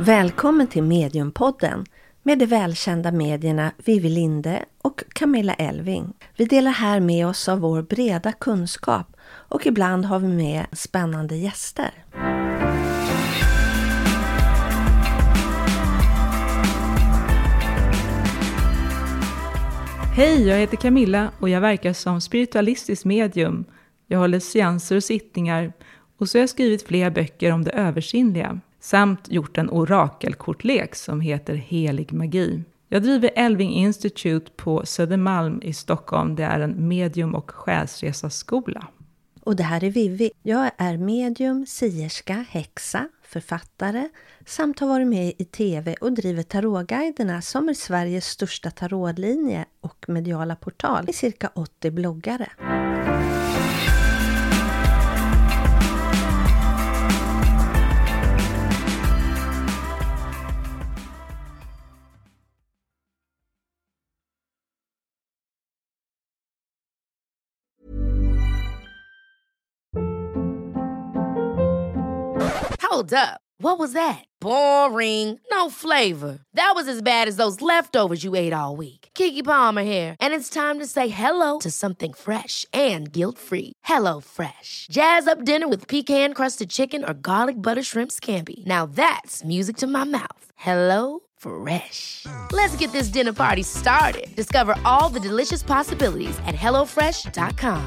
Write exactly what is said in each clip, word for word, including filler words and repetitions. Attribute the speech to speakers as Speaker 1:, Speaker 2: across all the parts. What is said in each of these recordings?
Speaker 1: Välkommen till Mediumpodden med de välkända medierna Vivi Linde och Camilla Elving. Vi delar här med oss av vår breda kunskap och ibland har vi med spännande gäster.
Speaker 2: Hej, jag heter Camilla och jag verkar som spiritualistisk medium. Jag håller seanser och sittningar och så har jag skrivit flera böcker om det översinnliga. Samt gjort en orakelkortlek som heter Helig magi. Jag driver Elving Institute på Södermalm i Stockholm. Det är en medium- och själsresaskola.
Speaker 1: Och det här är Vivi. Jag är medium, sierska, häxa, författare samt har varit med i tv och driver tarotguiderna som är Sveriges största tarotlinje och mediala portal i cirka åttio bloggare.
Speaker 3: Hold up. What was that? Boring. No flavor. That was as bad as those leftovers you ate all week. Keke Palmer here, and it's time to say hello to something fresh and guilt-free. Hello Fresh. Jazz up dinner with pecan-crusted chicken or garlic butter shrimp scampi. Now that's music to my mouth. Hello Fresh. Let's get this dinner party started. Discover all the delicious possibilities at hello fresh dot com.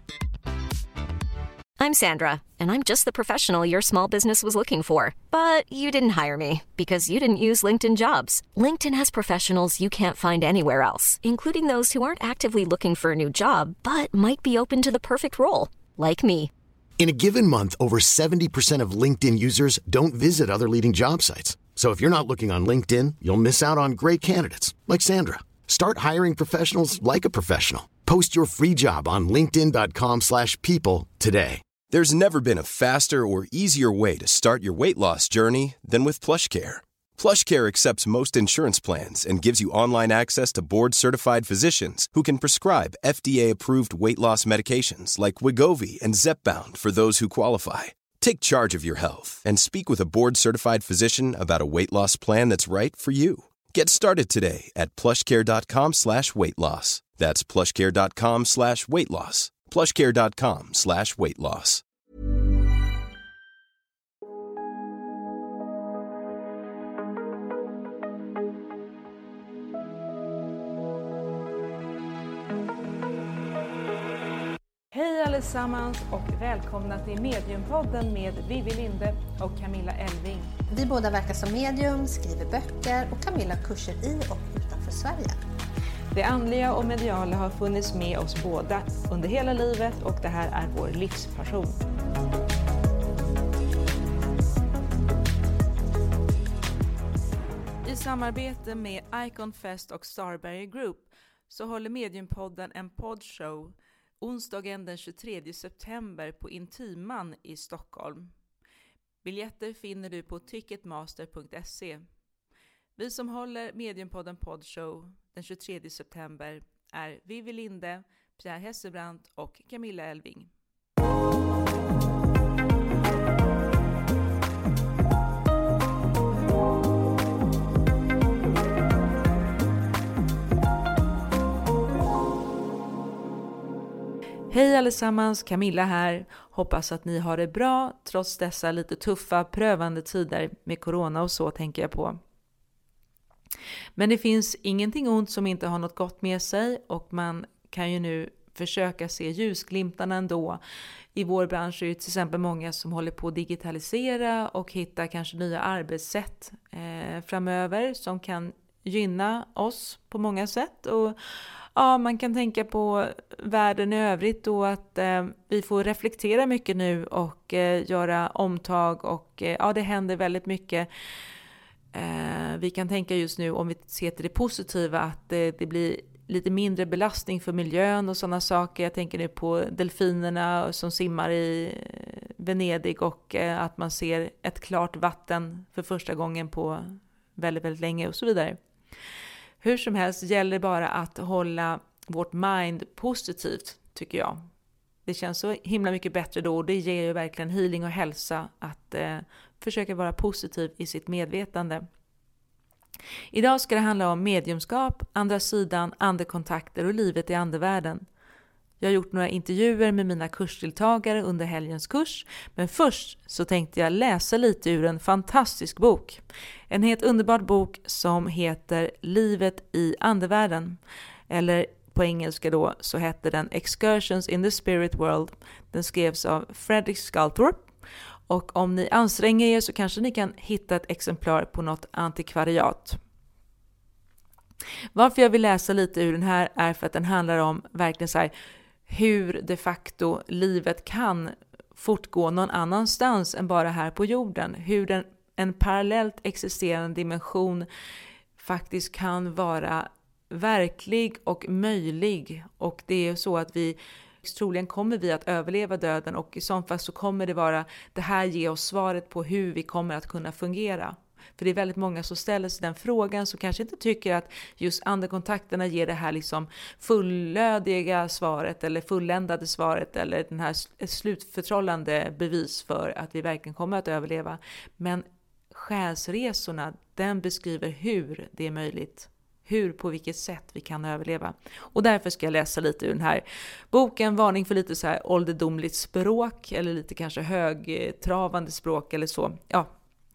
Speaker 4: I'm Sandra, and I'm just the professional your small business was looking for. But you didn't hire me because you didn't use LinkedIn Jobs. LinkedIn has professionals you can't find anywhere else, including those who aren't actively looking for a new job, but might be open to the perfect role, like me.
Speaker 5: In a given month, over seventy percent of LinkedIn users don't visit other leading job sites. So if you're not looking on LinkedIn, you'll miss out on great candidates, like Sandra. Start hiring professionals like a professional. Post your free job on linkedin dot com slash people today.
Speaker 6: There's never been a faster or easier way to start your weight loss journey than with PlushCare. PlushCare accepts most insurance plans and gives you online access to board-certified physicians who can prescribe F D A-approved weight loss medications like Wegovy and Zepbound for those who qualify. Take charge of your health and speak with a board-certified physician about a weight loss plan that's right for you. Get started today at plushcare.com slash weight loss. That's plushcare.com slash weight loss. plushcare.com slash weight loss.
Speaker 2: Hej allesammans och välkomna till Mediumpodden med Vivi Linde och Camilla Elving.
Speaker 1: Vi båda verkar som medium, skriver böcker och Camilla kurser i och utanför Sverige.
Speaker 2: Det andliga och mediala har funnits med oss båda under hela livet och det här är vår livspassion. I samarbete med Icon Fest och Starberry Group så håller Mediumpodden en poddshow onsdagen den tjugotredje september på Intiman i Stockholm. Biljetter finner du på ticketmaster punkt se. Vi som håller Mediumpodden poddshow den tjugotredje september är Vivi Linde, Pierre Hessebrandt och Camilla Elving. Hej allesammans, Camilla här. Hoppas att ni har det bra trots dessa lite tuffa, prövande tider med corona och så tänker jag på. Men det finns ingenting ont som inte har något gott med sig och man kan ju nu försöka se ljusglimtarna ändå. I vår bransch är det till exempel många som håller på att digitalisera och hitta kanske nya arbetssätt eh, framöver som kan gynna oss på många sätt. Och ja, man kan tänka på världen i övrigt då att eh, vi får reflektera mycket nu och eh, göra omtag och eh, ja, det händer väldigt mycket. Eh, vi kan tänka just nu om vi ser till det positiva att eh, det blir lite mindre belastning för miljön och sådana saker. Jag tänker nu på delfinerna som simmar i Venedig och eh, att man ser ett klart vatten för första gången på väldigt, väldigt länge och så vidare. Hur som helst gäller bara att hålla vårt mind positivt tycker jag. Det känns så himla mycket bättre då och det ger ju verkligen healing och hälsa att eh, försöka vara positiv i sitt medvetande. Idag ska det handla om mediumskap, andra sidan, andekontakter och livet i andevärlden. Jag har gjort några intervjuer med mina kursdeltagare under helgens kurs, men först så tänkte jag läsa lite ur en fantastisk bok. En helt underbar bok som heter Livet i andevärlden, eller på engelska då så heter den Excursions in the Spirit World. Den skrevs av Fredrik Skaltorp. Och om ni anstränger er så kanske ni kan hitta ett exemplar på något antikvariat. Varför jag vill läsa lite ur den här är för att den handlar om verkligen så här, hur de facto livet kan fortgå någon annanstans än bara här på jorden. Hur den, en parallellt existerande dimension faktiskt kan vara verklig och möjlig. Och det är så att vi troligen kommer vi att överleva döden, och i så fall så kommer det vara det här ge oss svaret på hur vi kommer att kunna fungera. För det är väldigt många som ställer sig den frågan, som kanske inte tycker att just andekontakterna ger det här liksom fullödiga svaret eller fulländade svaret eller den här slutförtrollande bevis för att vi verkligen kommer att överleva. Men själsresorna, den beskriver hur det är möjligt. Hur, på vilket sätt vi kan överleva. Och därför ska jag läsa lite ur den här boken. Varning för lite så här ålderdomligt språk. Eller lite kanske högtravande språk eller så. Ja.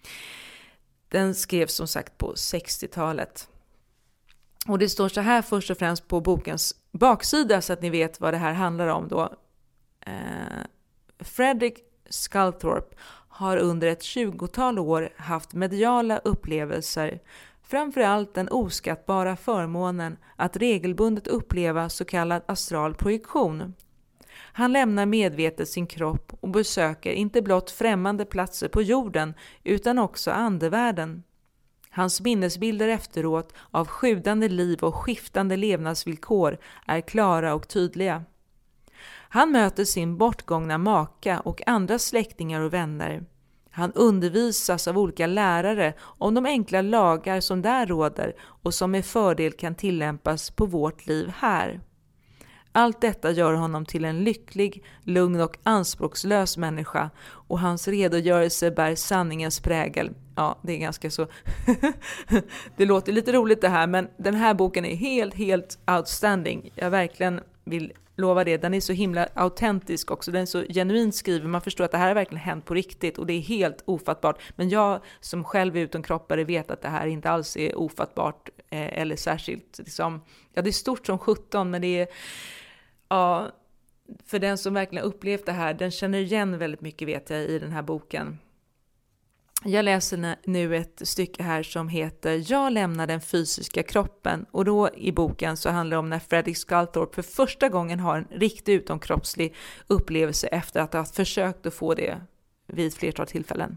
Speaker 2: Den skrevs som sagt på sextiotalet. Och det står så här först och främst på bokens baksida, så att ni vet vad det här handlar om då. Eh, Fredrik Skaltorp har under ett tjugotal år haft mediala upplevelser. Framförallt den oskattbara förmånen att regelbundet uppleva så kallad astral projektion. Han lämnar medvetet sin kropp och besöker inte blott främmande platser på jorden utan också andevärlden. Hans minnesbilder efteråt av sjudande liv och skiftande levnadsvillkor är klara och tydliga. Han möter sin bortgångna maka och andra släktingar och vänner. Han undervisas av olika lärare om de enkla lagar som där råder och som med fördel kan tillämpas på vårt liv här. Allt detta gör honom till en lycklig, lugn och anspråkslös människa, och hans redogörelse bär sanningens prägel. Ja, det är ganska så... det låter lite roligt det här, men den här boken är helt, helt outstanding. Jag verkligen vill lova det. Den är så himla autentisk också. Den är så genuint skriven. Man förstår att det här har verkligen hänt på riktigt, och det är helt ofattbart. Men jag som själv är utom kroppare vet att det här inte alls är ofattbart eh, eller särskilt liksom, ja, det är stort som sjutton, men det är ja, för den som verkligen upplevt det här, den känner igen väldigt mycket, vet jag, i den här boken. Jag läser nu ett stycke här som heter Jag lämnar den fysiska kroppen, och då i boken så handlar det om när Fredrik Skaltorp för första gången har en riktigt utomkroppslig upplevelse efter att ha försökt att få det vid flertal tillfällen.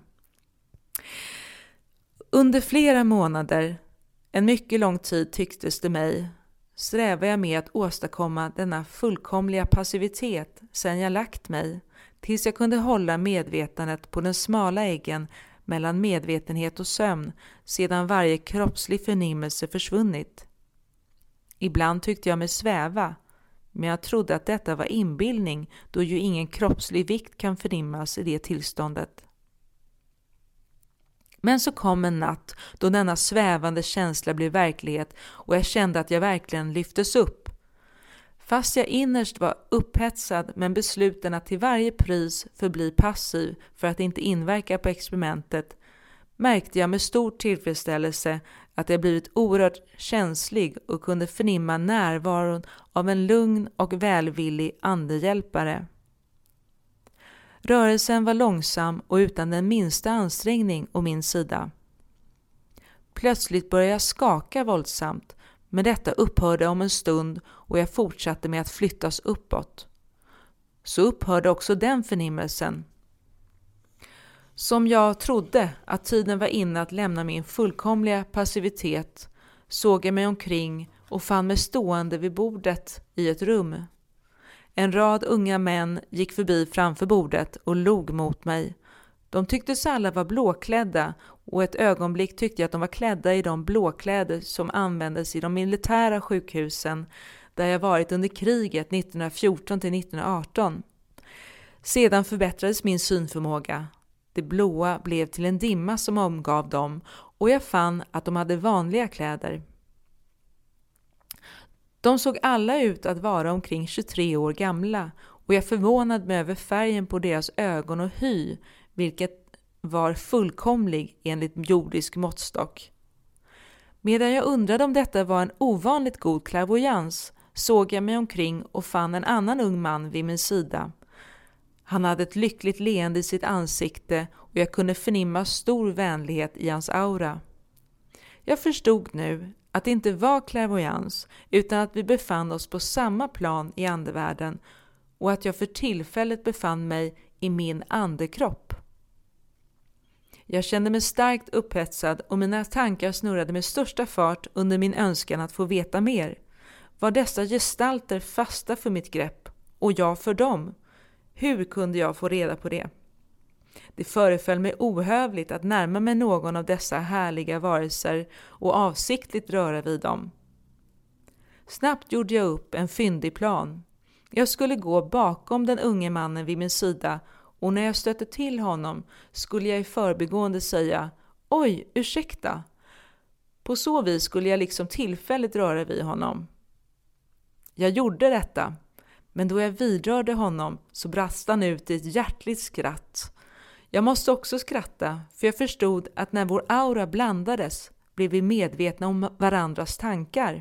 Speaker 2: Under flera månader, en mycket lång tid tycktes det mig, strävar jag med att åstadkomma denna fullkomliga passivitet sedan jag lagt mig, tills jag kunde hålla medvetandet på den smala äggen mellan medvetenhet och sömn sedan varje kroppslig förnimmelse försvunnit. Ibland tyckte jag mig sväva, men jag trodde att detta var inbildning, då ju ingen kroppslig vikt kan förnimmas i det tillståndet. Men så kom en natt då denna svävande känsla blev verklighet, och jag kände att jag verkligen lyftes upp. Fast jag innerst var upphetsad men besluten att till varje pris förbli passiv för att inte inverka på experimentet, märkte jag med stor tillfredsställelse att jag blivit oerhört känslig och kunde förnimma närvaron av en lugn och välvillig andehjälpare. Rörelsen var långsam och utan den minsta ansträngning å min sida. Plötsligt började jag skaka våldsamt, men detta upphörde om en stund och jag fortsatte med att flyttas uppåt. Så upphörde också den förnimmelsen. Som jag trodde att tiden var inne att lämna min fullkomliga passivitet, såg jag mig omkring och fann mig stående vid bordet i ett rum. En rad unga män gick förbi framför bordet och log mot mig. De tycktes alla vara blåklädda, och ett ögonblick tyckte jag att de var klädda i de blåkläder som användes i de militära sjukhusen där jag varit under kriget nittonhundrafjorton till nittonhundraarton. Sedan förbättrades min synförmåga. Det blåa blev till en dimma som omgav dem och jag fann att de hade vanliga kläder. De såg alla ut att vara omkring tjugotre år gamla och jag förvånade mig över färgen på deras ögon och hy, vilket var fullkomlig enligt jordisk måttstock. Medan jag undrade om detta var en ovanligt god klärvoajans såg jag mig omkring och fann en annan ung man vid min sida. Han hade ett lyckligt leende i sitt ansikte och jag kunde förnimma stor vänlighet i hans aura. Jag förstod nu att det inte var klärvoajans utan att vi befann oss på samma plan i andevärlden och att jag för tillfället befann mig i min andekropp. Jag kände mig starkt upphetsad och mina tankar snurrade med största fart under min önskan att få veta mer. Var dessa gestalter fasta för mitt grepp och jag för dem? Hur kunde jag få reda på det? Det föreföll mig ohövligt att närma mig någon av dessa härliga varelser och avsiktligt röra vid dem. Snabbt gjorde jag upp en fyndig plan. Jag skulle gå bakom den unge mannen vid min sida och när jag stötte till honom skulle jag i förbigående säga oj, ursäkta. På så vis skulle jag liksom tillfälligt röra vid honom. Jag gjorde detta, men då jag vidrörde honom så brast han ut i ett hjärtligt skratt. Jag måste också skratta, för jag förstod att när vår aura blandades blev vi medvetna om varandras tankar.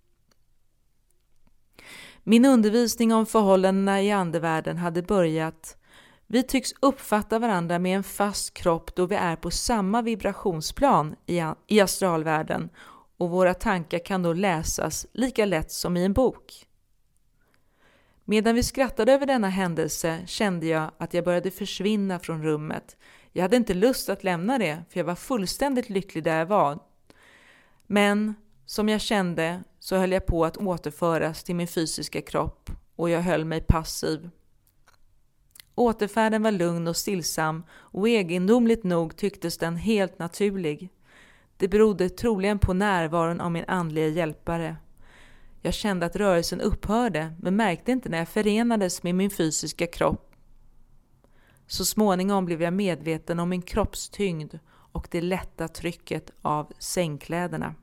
Speaker 2: Min undervisning om förhållandena i andevärlden hade börjat. Vi tycks uppfatta varandra med en fast kropp då vi är på samma vibrationsplan i astralvärlden och våra tankar kan då läsas lika lätt som i en bok. Medan vi skrattade över denna händelse kände jag att jag började försvinna från rummet. Jag hade inte lust att lämna det för jag var fullständigt lycklig där jag var. Men som jag kände så höll jag på att återföras till min fysiska kropp och jag höll mig passiv. Återfärden var lugn och stillsam och egendomligt nog tycktes den helt naturlig. Det berodde troligen på närvaron av min andliga hjälpare. Jag kände att rörelsen upphörde men märkte inte när jag förenades med min fysiska kropp. Så småningom blev jag medveten om min kroppstyngd och det lätta trycket av sängkläderna.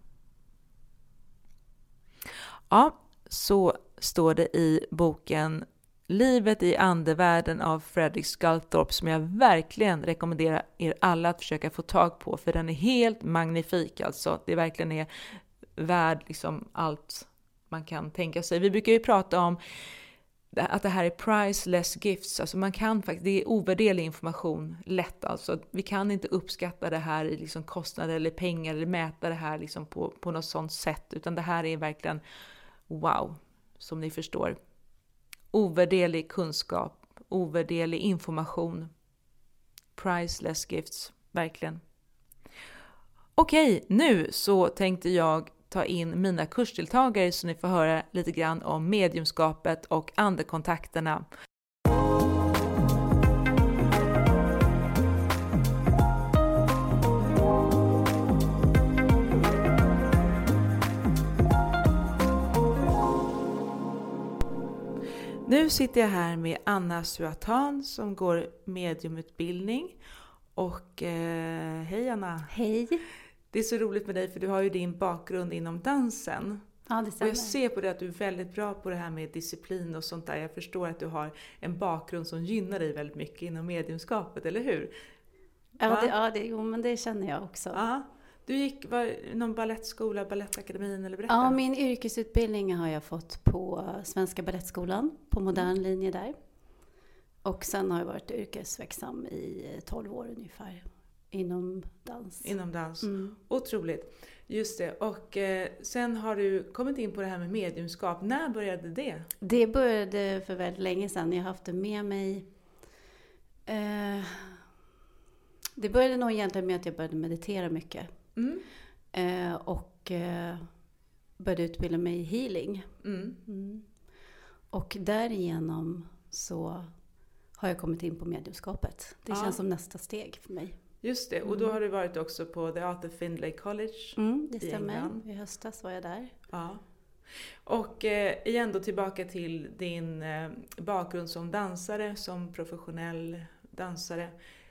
Speaker 2: Ja, så står det i boken Livet i andevärlden av Fredrik Sculthorpe som jag verkligen rekommenderar er alla att försöka få tag på för den är helt magnifik alltså. Det verkligen är värd liksom allt man kan tänka sig. Vi brukar ju prata om att det här är priceless gifts. Alltså man kan faktiskt, det är ovärderlig information lätt alltså. Vi kan inte uppskatta det här i liksom kostnader eller pengar eller mäta det här liksom på, på något sånt sätt. Utan det här är verkligen wow, som ni förstår. Ovärderlig kunskap, ovärderlig information. Priceless gifts, verkligen. Okej, nu så tänkte jag ta in mina kursdeltagare så ni får höra lite grann om mediumskapet och andekontakterna. Nu sitter jag här med Anna Suatan som går mediumutbildning. Och eh, hej Anna!
Speaker 7: Hej!
Speaker 2: Det är så roligt med dig för du har ju din bakgrund inom dansen.
Speaker 7: Ja, det stämmer.
Speaker 2: Och jag ser på det att du är väldigt bra på det här med disciplin och sånt där. Jag förstår att du har en bakgrund som gynnar dig väldigt mycket inom mediumskapet, eller hur?
Speaker 7: Ja, det, ja det, jo, men det känner jag också.
Speaker 2: Ja. Du gick var, någon ballettskola, Balettakademin eller berätta?
Speaker 7: Ja, min yrkesutbildning har jag fått på Svenska Balettskolan, på modern mm. linje där. Och sen har jag varit yrkesverksam i tolv år ungefär. Inom dans.
Speaker 2: Inom dans.
Speaker 7: Mm.
Speaker 2: Otroligt. Just det. Och eh, sen har du kommit in på det här med mediumskap. När började det?
Speaker 7: Det började för väldigt länge sedan. Jag har haft det med mig. Eh, det började nog egentligen med att jag började meditera mycket.
Speaker 2: Mm.
Speaker 7: Eh, och eh, började utbilda mig i healing.
Speaker 2: Mm.
Speaker 7: Mm. Och därigenom så har jag kommit in på mediumskapet. Det
Speaker 2: ja.
Speaker 7: känns som nästa steg för mig.
Speaker 2: Just det, och då har du varit också på The Arthur Findlay College
Speaker 7: mm, det
Speaker 2: i
Speaker 7: stämmer.
Speaker 2: England.
Speaker 7: I höstas var jag där.
Speaker 2: Ja. Och eh, igen då tillbaka till din eh, bakgrund som dansare, som professionell dansare.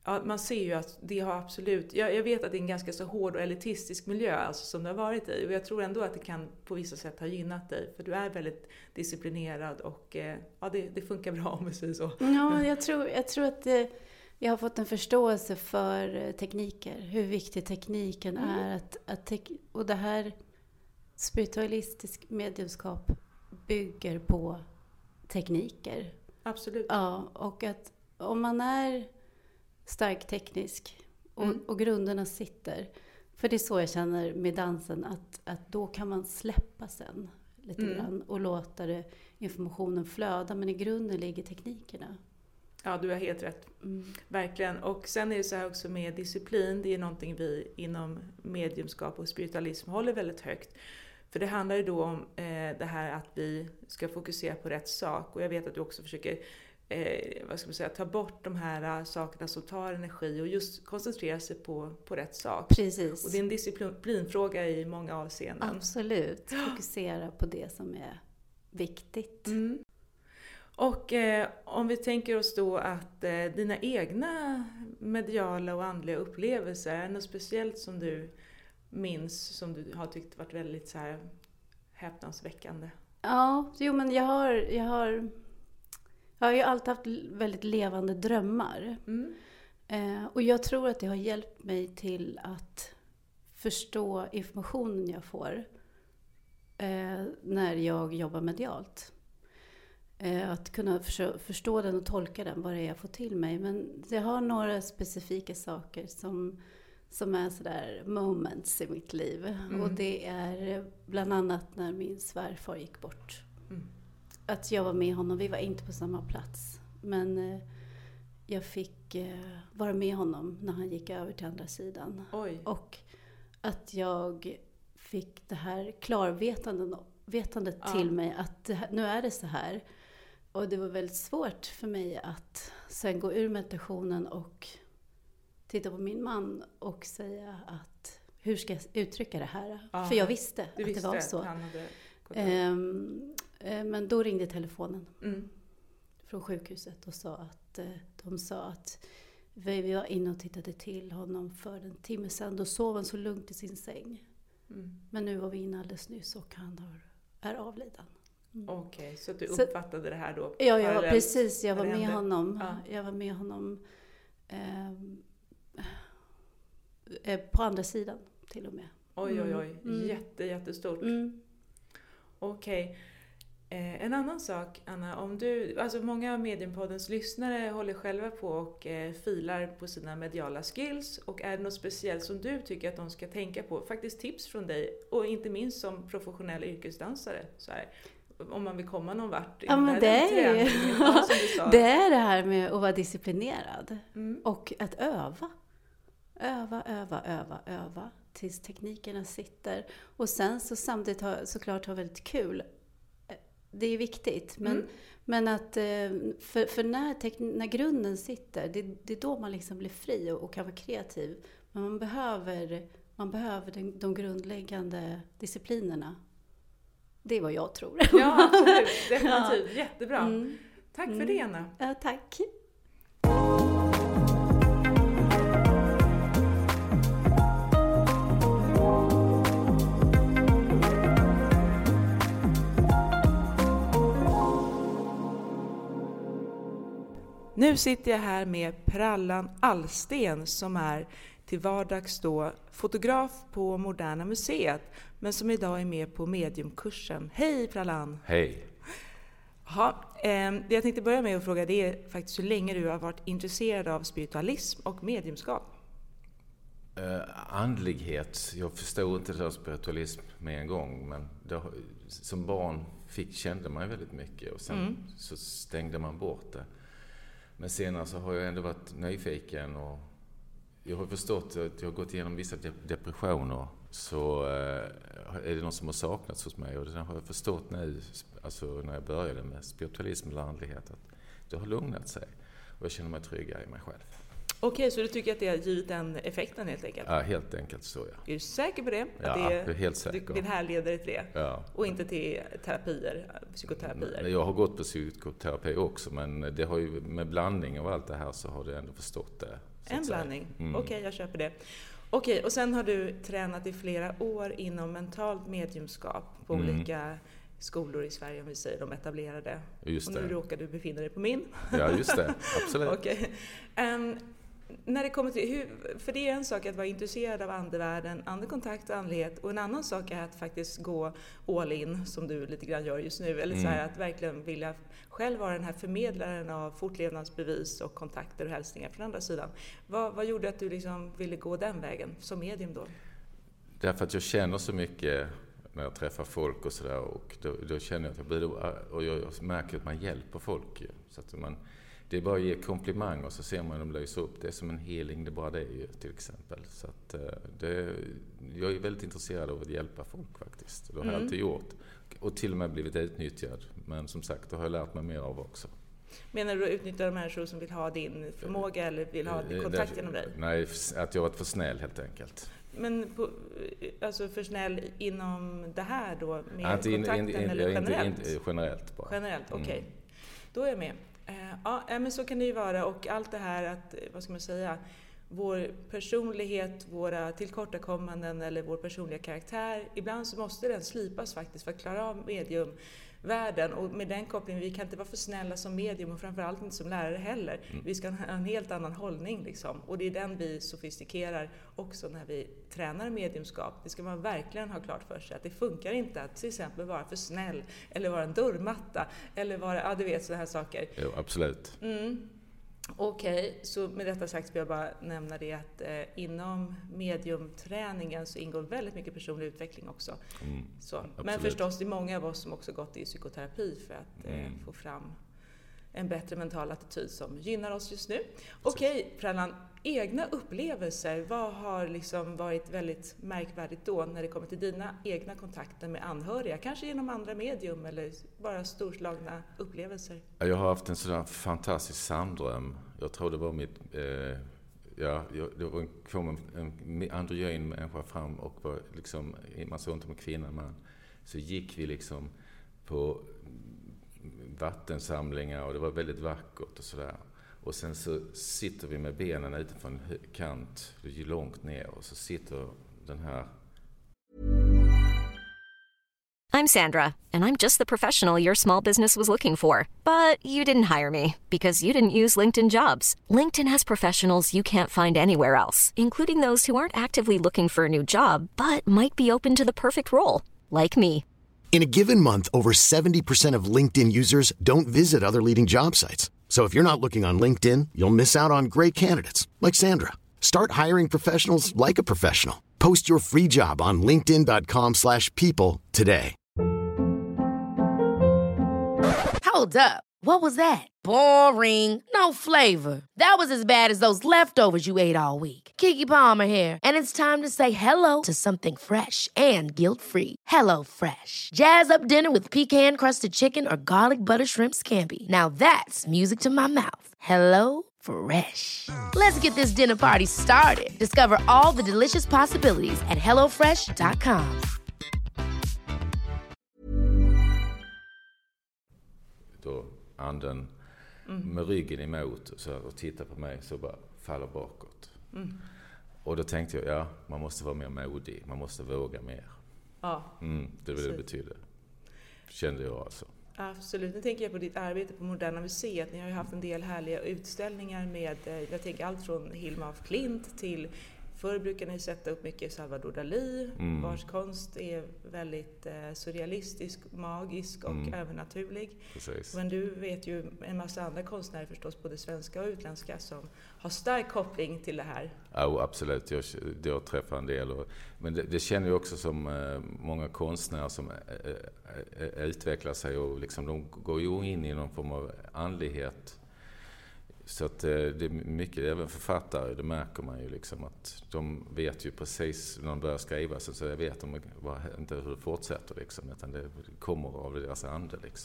Speaker 2: ja, man ser ju att det har absolut, jag, jag vet att det är en ganska så hård och elitistisk miljö alltså, som det har varit i, och jag tror ändå att det kan på vissa sätt ha gynnat dig, för du är väldigt disciplinerad och eh, ja, det, det funkar bra om vi säger så.
Speaker 7: Ja, jag tror, jag tror att det, jag har fått en förståelse för tekniker, hur viktig tekniken mm. är, att, att tek- och det här spiritualistisk mediumskap bygger på tekniker.
Speaker 2: Absolut.
Speaker 7: Ja, och att om man är stark teknisk och, mm. och grunderna sitter, för det är så jag känner med dansen, att, att då kan man släppa sen lite mm. grann och låta det, informationen flöda, men i grunden ligger teknikerna.
Speaker 2: Ja, du har helt rätt. Mm. Verkligen. Och sen är det så här också med disciplin, det är någonting vi inom mediumskap och spiritualism håller väldigt högt. För det handlar ju då om eh, det här att vi ska fokusera på rätt sak. Och jag vet att du också försöker eh, vad ska man säga, ta bort de här sakerna som tar energi och just koncentrera sig på, på rätt sak.
Speaker 7: Precis.
Speaker 2: Och det är en disciplinfråga i många avseenden.
Speaker 7: Absolut. Fokusera på det som är viktigt.
Speaker 2: Mm. Och eh, om vi tänker oss då att eh, dina egna mediala och andliga upplevelser, är något speciellt som du minns, som du har tyckt varit väldigt så här häpnadsväckande?
Speaker 7: Ja, jo men jag har, jag har, jag har ju alltid haft väldigt levande drömmar. Mm. Eh, och jag tror att det har hjälpt mig till att förstå informationen jag får eh, när jag jobbar medialt. Eh, att kunna för, förstå den och tolka den, vad det är jag får till mig. Men jag har några specifika saker som som är sådär moments i mitt liv. Mm. Och det är bland annat när min svärfar gick bort. Mm. Att jag var med honom, vi var inte på samma plats. Men eh, jag fick eh, vara med honom när han gick över till andra sidan.
Speaker 2: Oj.
Speaker 7: Och att jag fick det här klarvetandet vetandet ja. till mig att det här, nu är det så här. Och det var väldigt svårt för mig att sen gå ur meditationen och titta på min man och säga att hur ska jag uttrycka det här? Aha. För jag visste
Speaker 2: du
Speaker 7: att
Speaker 2: visste
Speaker 7: det var så.
Speaker 2: Att han hade gått
Speaker 7: um, men då ringde telefonen
Speaker 2: mm.
Speaker 7: från sjukhuset och sa att de sa att vi var inne och tittade till honom för en timme sedan. Då sov han så lugnt i sin säng. Mm. Men nu var vi inne alldeles nyss och han har, är avliden.
Speaker 2: Mm. Okej, okay, så du uppfattade så, det här då?
Speaker 7: Ja, ja precis. Jag var med honom. Ja. Jag var med honom um, på andra sidan till och med.
Speaker 2: Oj, oj, oj. Mm. Jätte, jättestort.
Speaker 7: Mm.
Speaker 2: Okej. Okay. Eh, en annan sak, Anna. Om du, alltså många av Mediumpoddens lyssnare håller själva på och eh, filar på sina mediala skills. Och är det något speciellt som du tycker att de ska tänka på? Faktiskt tips från dig. Och inte minst som professionell yrkesdansare. Så här, om man vill komma någon vart.
Speaker 7: Ja, men det är, ju, det är det här med att vara disciplinerad. Mm. Och att öva. Öva, öva, öva, öva tills teknikerna sitter. Och sen så samtidigt ha, såklart ha väldigt kul. Det är viktigt. Men, mm. men att för, för när, tekn, när grunden sitter, det, det är då man liksom blir fri och, och kan vara kreativ. Men man behöver, man behöver den, de grundläggande disciplinerna. Det är vad jag tror.
Speaker 2: Ja, absolut. Definitivt. Ja. Jättebra. Mm. Tack för
Speaker 7: mm.
Speaker 2: det, Anna.
Speaker 7: Ja, tack.
Speaker 2: Nu sitter jag här med Prallan Allsten som är till vardags då fotograf på Moderna Museet, men som idag är med på mediumkursen. Hej Prallan!
Speaker 8: Hej!
Speaker 2: Ja, eh, det jag tänkte börja med att fråga, det är faktiskt hur länge du har varit intresserad av spiritualism och mediumskap?
Speaker 8: Uh, andlighet, jag förstod inte det spiritualism med en gång, men det, som barn fick, kände man väldigt mycket och sen mm. så stängde man bort det. Men senare så har jag ändå varit nyfiken och jag har förstått att jag har gått igenom vissa depressioner, så är det något som har saknats hos mig, och det har jag förstått nu, alltså när jag började med spiritualism och andlighet, att det har lugnat sig och jag känner mig tryggare i mig själv.
Speaker 2: Okej, så du tycker att det har givit den effekten helt enkelt?
Speaker 8: Ja, helt enkelt så, ja.
Speaker 2: Är du säker på det?
Speaker 8: Ja,
Speaker 2: att det
Speaker 8: jag är helt säker.
Speaker 2: Du vill härleda dig till det?
Speaker 8: Ja.
Speaker 2: Och inte till terapier, psykoterapier?
Speaker 8: Jag har gått på psykoterapi också, men det har ju med blandning av allt det här så har du ändå förstått det.
Speaker 2: En blandning? Mm. Okej, okay, jag köper det. Okej, okay, och sen har du tränat i flera år inom mentalt mediumskap på mm. olika skolor i Sverige, om vi säger de etablerade.
Speaker 8: Just det.
Speaker 2: Och nu råkar du befinna dig på min.
Speaker 8: Ja, just det. Absolut.
Speaker 2: Okej. Okay. Um, när det kommer till, hur, för det är en sak att vara intresserad av andevärlden, andekontakt och andlighet, och en annan sak är att faktiskt gå all in, som du lite grann gör just nu, eller mm. så här, att verkligen vilja själv vara den här förmedlaren av fortlevnadsbevis och kontakter och hälsningar från andra sidan. Vad, vad gjorde att du liksom ville gå den vägen som medium då?
Speaker 8: Därför att jag känner så mycket när jag träffar folk och sådär, och då, då känner jag att jag blir, och jag märker att man hjälper folk ju, så att man det är bara att ge komplimang och så ser man dem lösa upp. Det är som en healing, det är bara det ju, till exempel. Så att det, jag är väldigt intresserad av att hjälpa folk faktiskt. Det har mm. jag alltid gjort. Och till och med blivit utnyttjad. Men som sagt, det har jag lärt mig mer av också.
Speaker 2: Menar du att utnyttja de människor som vill ha din förmåga eller vill ha din kontakt genom dig?
Speaker 8: Nej, att jag varit för snäll helt enkelt.
Speaker 2: Men på, alltså för snäll inom det här då? Med
Speaker 8: ja, inte,
Speaker 2: kontakten
Speaker 8: in, in,
Speaker 2: eller generellt?
Speaker 8: Inte, inte, generellt bara.
Speaker 2: Generellt, okej. Okay. Mm. Då är jag med. Ja, men så kan det ju vara, och allt det här att, vad ska man säga, vår personlighet, våra tillkortakommanden eller vår personliga karaktär, ibland så måste den slipas faktiskt för att klara av mediumvärlden, och med den kopplingen, vi kan inte vara för snälla som medium och framförallt inte som lärare heller. Mm. Vi ska ha en helt annan hållning liksom, och det är den vi sofistikerar också när vi tränar mediumskap. Det ska man verkligen ha klart för sig, att det funkar inte att till exempel vara för snäll eller vara en dörrmatta eller vara, ja du vet, sådana här saker.
Speaker 8: Jo, absolut.
Speaker 2: Mm. Okej, okay, så med detta sagt vill jag bara nämna det att eh, inom mediumträningen så ingår väldigt mycket personlig utveckling också. Mm, så. Men förstås, det är många av oss som också gått i psykoterapi för att eh, mm. få fram en bättre mental attityd som gynnar oss just nu. Okej, okay, Prallan, egna upplevelser, vad har liksom varit väldigt märkvärdigt då när det kommer till dina egna kontakter med anhöriga? Kanske genom andra medium eller bara storslagna upplevelser?
Speaker 8: Jag har haft en sån fantastisk samdröm. Jag tror det var mitt... Eh, ja, det var en, kom en, en androgyn människa fram och var liksom, man såg inte om en kvinna, man. Så gick vi liksom på vattensamlingar och det var väldigt vackert och sådär. Och sen så sitter vi med benen utanför en kant, det är långt ner, och så sitter den här.
Speaker 4: I'm Sandra, and I'm just the professional your small business was looking for. But you didn't hire me because you didn't use LinkedIn Jobs. LinkedIn has professionals you can't find anywhere else, including those who aren't actively looking for a new job, but might be open to the perfect role, like me.
Speaker 5: In a given month, over seventy percent of LinkedIn users don't visit other leading job sites. So if you're not looking on LinkedIn, you'll miss out on great candidates like Sandra. Start hiring professionals like a professional. Post your free job on linkedin dot com slash people today.
Speaker 3: Hold up. What was that? Boring. No flavor. That was as bad as those leftovers you ate all week. Keke Palmer here, and it's time to say hello to something fresh and guilt-free. Hello Fresh. Jazz up dinner with pecan-crusted chicken or garlic butter shrimp scampi. Now that's music to my mouth. Hello Fresh. Let's get this dinner party started. Discover all the delicious possibilities at hello fresh dot com.
Speaker 8: Då anden mm. med ryggen emot så, och tittar på mig, så bara faller bakåt. Mm. Och då tänkte jag, ja, man måste vara mer modig. Man måste våga mer.
Speaker 2: Ja.
Speaker 8: Mm, det är vad det betyder. Kände jag alltså.
Speaker 2: Absolut. Nu tänker jag på ditt arbete på Moderna Museet. Ni har ju haft en del härliga utställningar med, jag tänker allt från Hilma af Klint till, förr brukar ni sätta upp mycket Salvador Dalí, mm. vars konst är väldigt eh, surrealistisk, magisk och mm. övernaturlig.
Speaker 8: Precis.
Speaker 2: Men du vet ju en massa andra konstnärer förstås, både svenska och utländska, som har stark koppling till det här.
Speaker 8: Ja, absolut. Jag, jag träffar en del. Och, men det, det känner jag också som eh, många konstnärer som eh, eh, utvecklar sig och liksom, de går ju in i någon form av andlighet. Så att det är mycket, även författare, det märker man ju liksom att de vet ju precis när de börjar skriva, så jag vet de inte hur det fortsätter liksom, utan det kommer av deras ande liksom.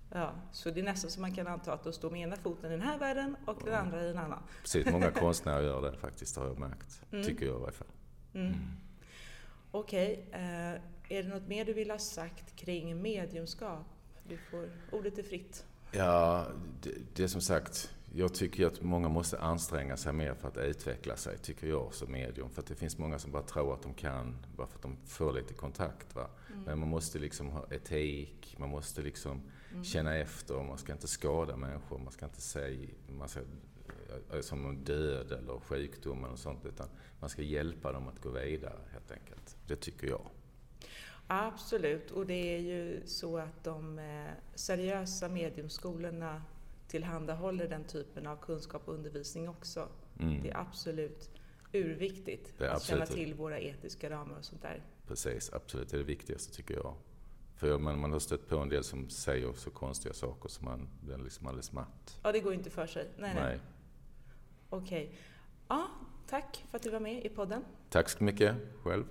Speaker 2: Ja, så det är nästan som man kan anta att då står med ena foten i den här världen och den andra i en annan.
Speaker 8: Precis, många konstnärer gör det faktiskt, har jag märkt. Mm. Tycker jag i varje fall.
Speaker 2: Mm. Mm. Okej, okay. eh, är det något mer du vill ha sagt kring mediumskap? Du får, ordet är fritt.
Speaker 8: Ja, det, det är som sagt, jag tycker att många måste anstränga sig mer för att utveckla sig, tycker jag som medium. För att det finns många som bara tror att de kan, bara för att de får lite kontakt. Va? Mm. Men man måste liksom ha etik, man måste liksom mm. känna efter, man ska inte skada människor, man ska inte säga man ska, som död eller sjukdom eller sånt, utan man ska hjälpa dem att gå vidare helt enkelt. Det tycker jag.
Speaker 2: Absolut, och det är ju så att de seriösa mediumskolorna tillhandahåller den typen av kunskap och undervisning också. Mm. Det är absolut urviktigt
Speaker 8: det är
Speaker 2: att
Speaker 8: absolut
Speaker 2: känna till våra etiska ramar och sånt där.
Speaker 8: Precis, absolut. Det är det viktigaste tycker jag. För man, man har stött på en del som säger så konstiga saker som man blir liksom alldeles matt.
Speaker 2: Ja, det går inte för sig. Nej, nej.
Speaker 8: nej.
Speaker 2: Okej. Okay. Ja, tack för att du var med i podden.
Speaker 8: Tack så mycket. Själv.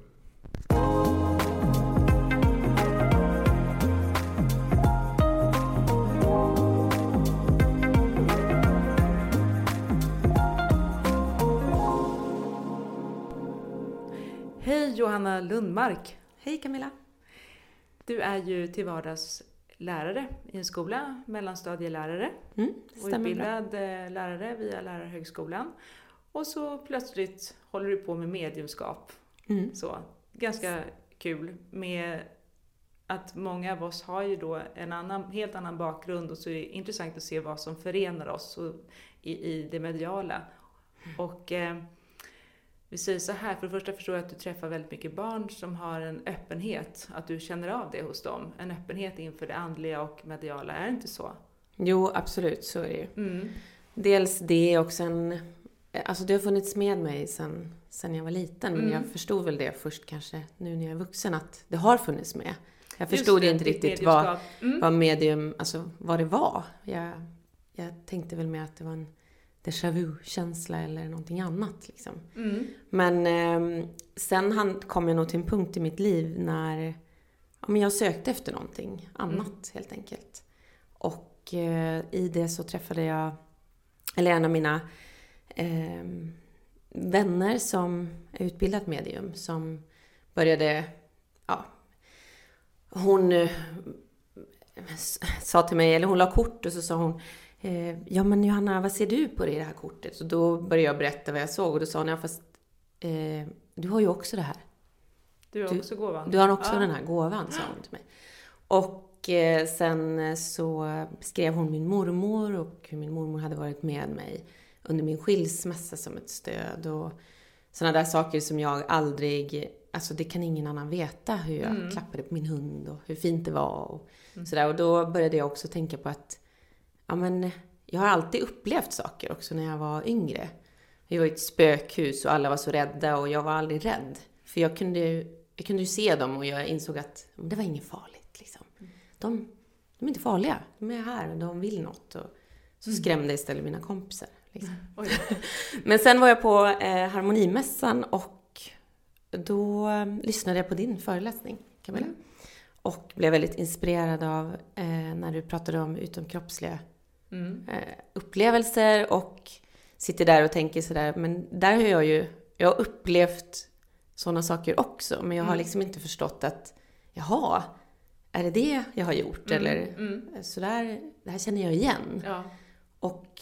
Speaker 2: Hej Johanna Lundmark.
Speaker 9: Hej Camilla.
Speaker 2: Du är ju till vardags lärare i en skola, mellanstadielärare.
Speaker 9: Mm,
Speaker 2: och utbildad bra. lärare via Lärarhögskolan. Och så plötsligt håller du på med mediumskap. Mm. Så, ganska kul med att många av oss har ju då en annan, helt annan bakgrund. Och så är det intressant att se vad som förenar oss och, i, i det mediala. Mm. Och... Eh, Vi säger så här, för det första förstår jag att du träffar väldigt mycket barn som har en öppenhet, att du känner av det hos dem. En öppenhet inför det andliga och mediala, är det inte så?
Speaker 9: Jo, absolut, så är det ju.
Speaker 2: Mm.
Speaker 9: Dels det är också en, alltså det har funnits med mig sedan, sedan jag var liten, men mm. jag förstod väl det först kanske nu när jag är vuxen att det har funnits med. Jag förstod det, inte riktigt vad, mm. vad medium, alltså vad det var. Jag, jag tänkte väl med att det var en déjà vu-känsla eller någonting annat. Liksom.
Speaker 2: Mm.
Speaker 9: Men eh, sen han, kom jag nog till en punkt i mitt liv när ja, men jag sökte efter någonting annat mm. helt enkelt. Och eh, i det så träffade jag, eller en av mina eh, vänner som är utbildat medium som började, ja, hon eh, sa till mig, eller hon la kort och så sa hon, ja men Johanna, vad ser du på det, det här kortet? Så då började jag berätta vad jag såg och då sa hon, ja fast eh, du har ju också det här.
Speaker 2: Du har också gåvan.
Speaker 9: Du har också
Speaker 2: ja.
Speaker 9: den här gåvan, sa hon till mig. Och eh, sen så skrev hon min mormor och hur min mormor hade varit med mig under min skilsmässa som ett stöd och sådana där saker som jag aldrig, alltså det kan ingen annan veta, hur jag mm. klappade på min hund och hur fint det var och mm. sådär. Och då började jag också tänka på att ja, men jag har alltid upplevt saker också när jag var yngre. Vi var i ett spökhus och alla var så rädda och jag var aldrig rädd. För jag kunde, jag kunde ju se dem och jag insåg att det var inget farligt. Liksom. De, de är inte farliga, de är här och de vill något. Och så skrämde istället mina kompisar. Liksom.
Speaker 2: Oj.
Speaker 9: Men sen var jag på eh, harmonimässan och då eh, lyssnade jag på din föreläsning, Camilla. Mm. Och blev väldigt inspirerad av eh, när du pratade om utomkroppsliga Mm. upplevelser och sitter där och tänker sådär, men där har jag ju jag har upplevt sådana saker också, men jag har mm. liksom inte förstått att jaha, är det det jag har gjort mm. eller mm. sådär, det här känner jag igen
Speaker 2: ja.
Speaker 9: Och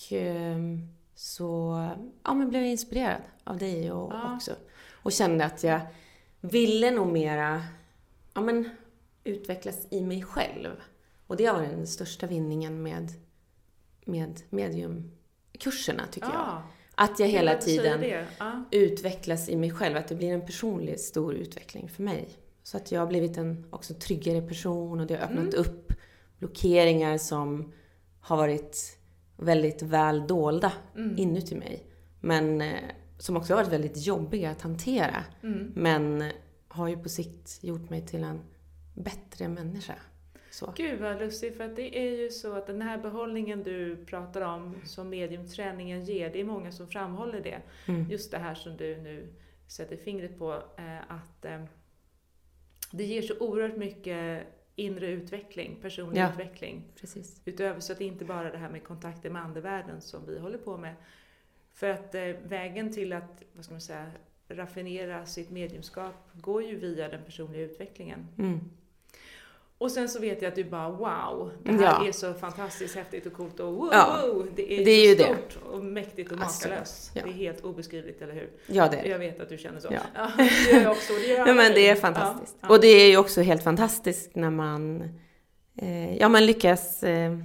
Speaker 9: så ja, men blev jag inspirerad av dig och, ja. också och kände att jag ville nog mera ja, men, utvecklas i mig själv, och det var den största vinningen med med mediumkurserna tycker ah, jag. Att jag hela tiden ah. utvecklas i mig själv. Att det blir en personlig stor utveckling för mig. Så att jag har blivit en också tryggare person. Och det har öppnat mm. upp blockeringar som har varit väldigt väl dolda mm. inuti mig. Men eh, som också har varit väldigt jobbiga att hantera. Mm. Men har ju på sikt gjort mig till en bättre människa. Så.
Speaker 2: Gud vad lustigt, för att det är ju så att den här behållningen du pratar om som mediumträningen ger, det är många som framhåller det. Mm. Just det här som du nu sätter fingret på, eh, att eh, det ger så oerhört mycket inre utveckling, personlig
Speaker 9: ja.
Speaker 2: utveckling.
Speaker 9: Precis.
Speaker 2: Utöver så att det inte bara är det här med kontakter med andevärlden som vi håller på med. För att eh, vägen till att, vad ska man säga, raffinera sitt mediumskap går ju via den personliga utvecklingen.
Speaker 9: Mm.
Speaker 2: Och sen så vet jag att du bara wow, det här
Speaker 9: ja.
Speaker 2: är så fantastiskt häftigt och coolt och wow,
Speaker 9: ja.
Speaker 2: wow det är,
Speaker 9: det är ju
Speaker 2: stort
Speaker 9: det.
Speaker 2: och mäktigt och
Speaker 9: alltså,
Speaker 2: makalöst.
Speaker 9: Ja.
Speaker 2: Det är helt obeskrivligt, eller hur?
Speaker 9: Ja, det är det.
Speaker 2: Jag vet att du känner så.
Speaker 9: Ja.
Speaker 2: Ja, det gör jag också. Det gör
Speaker 9: ja, men det är fantastiskt. Ja, ja. Och det är ju också helt fantastiskt när man eh, ja, man lyckas eh,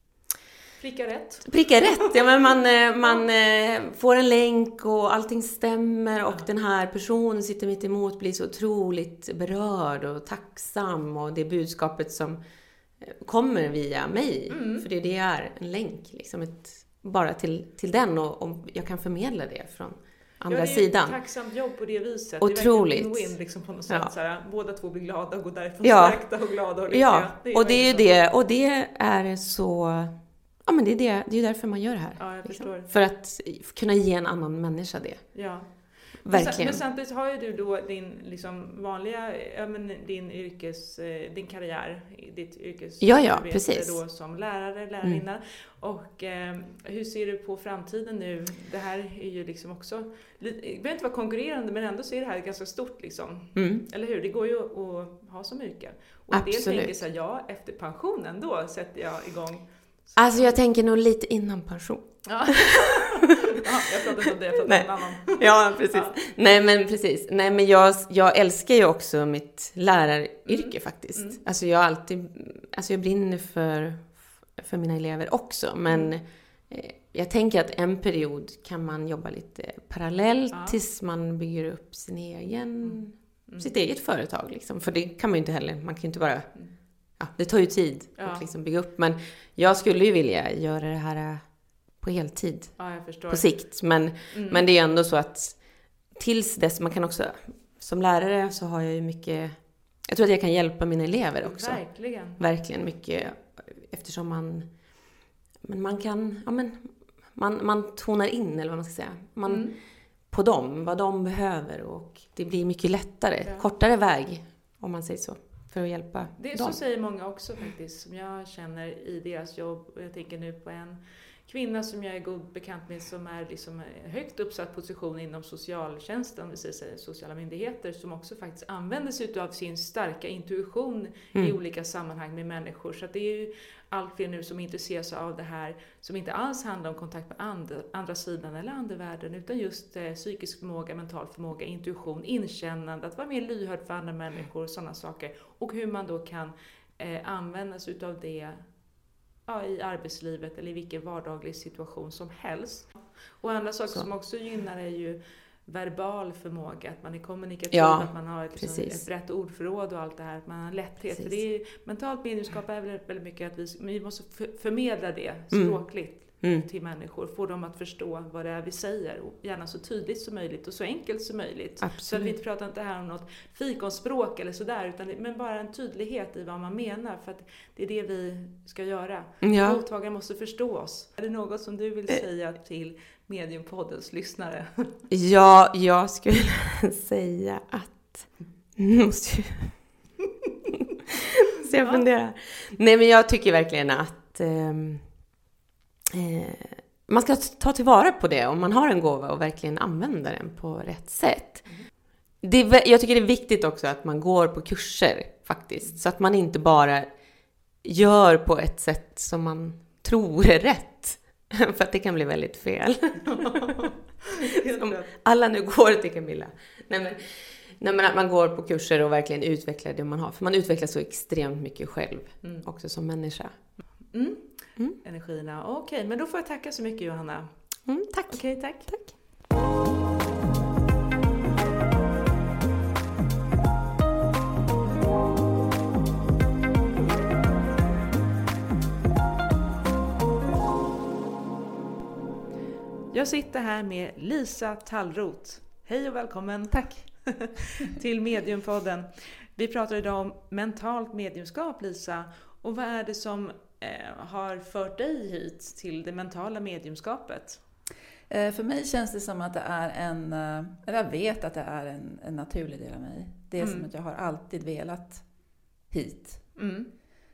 Speaker 2: pricka rätt.
Speaker 9: Pricka rätt. Ja, men man, man eh, får en länk och allting stämmer och ja. Den här personen sitter mitt emot blir så otroligt berörd och tacksam och det budskapet som kommer via mig. Mm. För det, det är en länk liksom ett, bara till, till den och, och jag kan förmedla det från andra
Speaker 2: ja,
Speaker 9: sidan.
Speaker 2: Det är ett tacksamt jobb på det viset.
Speaker 9: Otroligt.
Speaker 2: Det är verkligen en win liksom på något sätt.
Speaker 9: Ja.
Speaker 2: Så här, båda två blir glada och går därifrån
Speaker 9: ja.
Speaker 2: stärkta och glada och lyckliga.
Speaker 9: Ja,
Speaker 2: det
Speaker 9: och det är ju det. Och det är så... Ja, men det är, det, det är därför man gör det här.
Speaker 2: Ja, jag
Speaker 9: liksom.
Speaker 2: förstår.
Speaker 9: För att kunna ge en annan människa det.
Speaker 2: Ja.
Speaker 9: Verkligen.
Speaker 2: Men samtidigt har ju du då din liksom vanliga, ja, men din yrkes, din karriär, ditt yrkes
Speaker 9: ja, ja, precis.
Speaker 2: Då som lärare, lärarinna. Mm. Och eh, hur ser du på framtiden nu? Det här är ju liksom också, det behöver inte vara konkurrerande, men ändå så är det här ganska stort liksom. Mm. Eller hur? Det går ju att ha som yrke. Och en del tänker så här, ja, efter pensionen då sätter jag igång. Så.
Speaker 9: Alltså jag tänker nog lite innan pension.
Speaker 2: Ja, ja jag pratar inte om det, jag pratar
Speaker 9: Nej.
Speaker 2: om en annan.
Speaker 9: Ja, precis. Ja. Nej, men precis. Nej, men jag, jag älskar ju också mitt läraryrke mm. faktiskt. Mm. Alltså jag alltid, alltså jag brinner för, för mina elever också. Men mm. eh, jag tänker att en period kan man jobba lite parallellt ja. Tills man bygger upp sin egen, mm. sitt eget företag liksom. För det kan man ju inte heller, man kan ju inte bara... Mm. Ja, det tar ju tid ja. Att liksom bygga upp. Men jag skulle ju vilja göra det här på heltid.
Speaker 2: Ja, jag förstår.
Speaker 9: På sikt. Men, mm. men det är ändå så att tills dess, man kan också... Som lärare så har jag ju mycket... Jag tror att jag kan hjälpa mina elever också.
Speaker 2: Verkligen.
Speaker 9: Verkligen mycket. Eftersom man... Men man kan... Ja, men, man, man tonar in, eller vad man ska säga. Man, mm. På dem, vad de behöver. Och det blir mycket lättare. Ja. Kortare väg, om man säger så. För att hjälpa
Speaker 2: det
Speaker 9: dem.
Speaker 2: Så säger många också faktiskt, som jag känner i deras jobb. Och jag tänker nu på en kvinna som jag är god bekant med som är liksom högt uppsatt position inom socialtjänsten, det vill säga sociala myndigheter, som också faktiskt använder sig av sin starka intuition mm. i olika sammanhang med människor. Så att det är ju allt fler nu som intresserar sig av det här, som inte alls handlar om kontakt med andra, andra sidan eller andevärlden, utan just eh, psykisk förmåga, mental förmåga, intuition, inkännande, att vara mer lyhörd för andra människor och sådana saker. Och hur man då kan eh, använda sig av det ja, i arbetslivet eller i vilken vardaglig situation som helst. Och andra saker så. Som också gynnar är ju verbal förmåga, att man är kommunikativ, ja, att man har ett, liksom, ett brett ordförråd och allt det här, att man har lätthet. För det är, mentalt mediumskap är väldigt, väldigt mycket att vi, vi måste för, förmedla det språkligt mm. till människor, få dem att förstå vad det är vi säger, och gärna så tydligt som möjligt och så enkelt som möjligt. Absolut. Så att vi inte pratar inte här om något fikonspråk eller sådär, utan det, men bara en tydlighet i vad man menar, för att det är det vi ska göra. Ja. Mottagaren måste förstå oss. Är det något som du vill säga till Mediumpoddens lyssnare?
Speaker 9: Ja, jag skulle säga att... Måste ju... Så jag funderar. Nej, men jag tycker verkligen att eh, eh, man ska ta tillvara på det om man har en gåva och verkligen använda den på rätt sätt. Det är, jag tycker det är viktigt också att man går på kurser faktiskt. Så att man inte bara gör på ett sätt som man tror är rätt. För att det kan bli väldigt fel. Som alla nu går till Camilla. Nej, men, nej, men att man går på kurser och verkligen utvecklar det man har. För man utvecklas så extremt mycket själv. Mm. Också som människa.
Speaker 2: Mm. Mm. Energierna. Okej, okay, men då får jag tacka så mycket, Johanna.
Speaker 9: Mm, tack.
Speaker 2: Okej, okay, tack.
Speaker 9: Tack.
Speaker 2: Jag sitter här med Lisa Tallroth. Hej och välkommen.
Speaker 10: Tack.
Speaker 2: Till Mediumpodden. Vi pratar idag om mentalt mediumskap, Lisa. Och vad är det som eh, har fört dig hit till det mentala mediumskapet?
Speaker 10: Eh, för mig känns det som att det är en, eller jag vet att det är en, en naturlig del av mig. Det är mm. som att jag har alltid velat hit. Mm.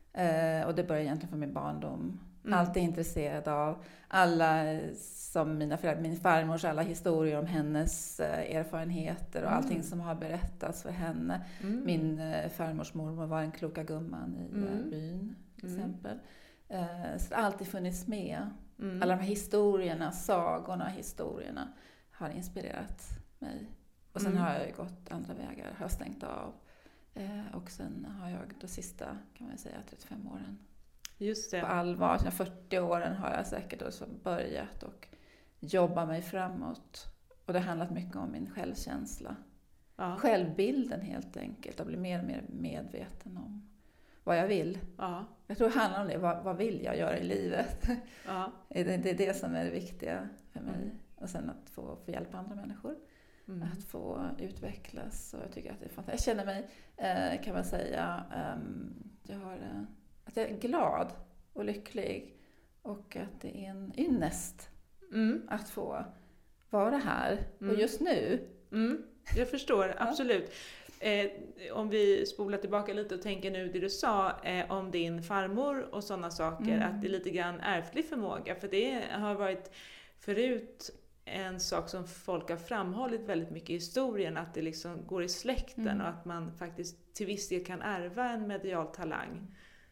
Speaker 10: Eh, och det började egentligen från min barndom.
Speaker 2: Mm.
Speaker 10: Alltid intresserad av alla, som mina föräldrar, min farmors alla historier om hennes eh, erfarenheter och
Speaker 2: Mm.
Speaker 10: allting som har berättats för henne.
Speaker 2: Mm.
Speaker 10: Min eh, farmors mormor var den kloka gumman i
Speaker 2: Mm.
Speaker 10: eh, byn till
Speaker 2: Mm.
Speaker 10: exempel. Eh, så det har alltid funnits med.
Speaker 2: Mm.
Speaker 10: Alla de här historierna, sagorna, historierna har inspirerat mig. Och sen
Speaker 2: Mm.
Speaker 10: har jag ju gått andra vägar, har stängt av. Eh, och sen har jag de sista, kan man säga, trettiofem åren.
Speaker 2: Just det.
Speaker 10: På allvar, de fyrtio åren har jag säkert också börjat och jobba mig framåt. Och det har handlat mycket om min självkänsla.
Speaker 2: Ja.
Speaker 10: Självbilden helt enkelt. Och bli mer och mer medveten om vad jag vill.
Speaker 2: Ja.
Speaker 10: Jag tror det handlar om det. Vad, vad vill jag göra i livet?
Speaker 2: Ja.
Speaker 10: Det, det är det som är det viktiga för mig.
Speaker 2: Mm.
Speaker 10: Och sen att få, få hjälpa andra människor.
Speaker 2: Mm.
Speaker 10: Att få utvecklas. Och jag tycker att det är fantastiskt. Jag känner mig, eh, kan man säga, um, jag har, eh, att jag är glad och lycklig. Och att det är en ynnest
Speaker 2: Mm.
Speaker 10: att få vara här.
Speaker 2: Mm.
Speaker 10: Och just nu.
Speaker 2: Mm. Jag förstår, absolut. Eh, om vi spolar tillbaka lite och tänker nu det du sa eh, om din farmor och sådana saker,
Speaker 10: Mm.
Speaker 2: att det är lite grann ärftlig förmåga. För det har varit förut en sak som folk har framhållit väldigt mycket i historien, att det liksom går i släkten
Speaker 10: Mm.
Speaker 2: och att man faktiskt till viss del kan ärva en medial talang.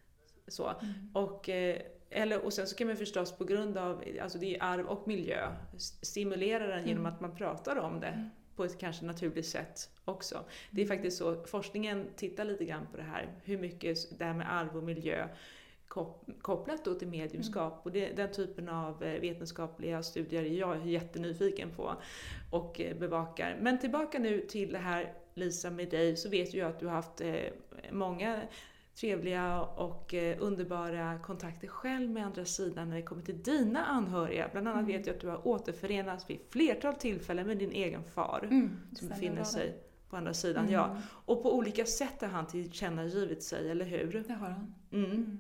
Speaker 2: Så.
Speaker 10: Mm.
Speaker 2: Och, eh, eller, och sen så kan man förstås på grund av, alltså det är arv och miljö, stimulera den genom
Speaker 10: Mm.
Speaker 2: att man pratar om det.
Speaker 10: Mm.
Speaker 2: På ett kanske naturligt sätt också. Det är faktiskt så, forskningen tittar lite grann på det här, hur mycket det här med arv och miljö kopplat då till mediumskap. Mm. Och det, den typen av vetenskapliga studier är jag jättenyfiken på och bevakar. Men tillbaka nu till det här, Lisa, med dig, så vet jag att du har haft många trevliga och underbara kontakter själv med andra sidan när det kommer till dina anhöriga. Bland annat mm. vet jag att du har återförenats vid flertal tillfällen med din egen far
Speaker 10: mm.
Speaker 2: som befinner sig på andra sidan.
Speaker 10: Mm.
Speaker 2: Ja. Och på olika sätt har han tillkännagivit sig, eller hur?
Speaker 10: Det har han.
Speaker 2: Mm.
Speaker 10: Mm.